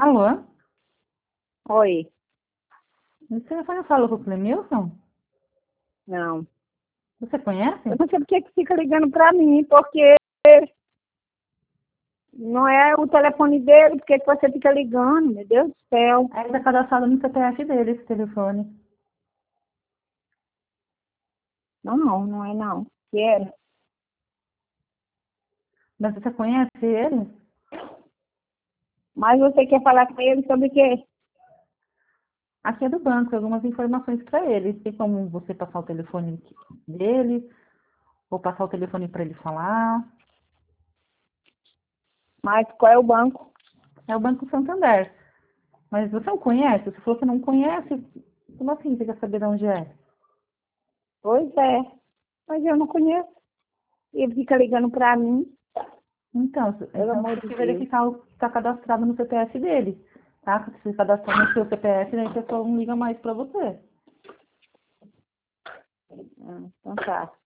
Alô? Oi. Você não falou com o Clemilson? Não. Você conhece? Eu não sei porque que fica ligando pra mim, porque não é o telefone dele, porque que você fica ligando, meu Deus do céu. Aí ele tá cadastrado no CPF dele, esse telefone. Não é não. Que era. Mas você conhece ele? Mas você quer falar com ele sobre o quê? Aqui é do banco, algumas informações para ele. Tem como você passar o telefone dele, ou passar o telefone para ele falar. Mas qual é o banco? É o Banco Santander. Mas você não conhece? Você falou que não conhece. Como assim você quer saber de onde é? Pois é. Mas eu não conheço. Ele fica ligando pra mim, Então, pelo então você amor tem de que Deus. verificar o que está cadastrado no CPF dele. Tá? Se você cadastrar no seu CPF, daí a pessoa não liga mais para você. Então tá.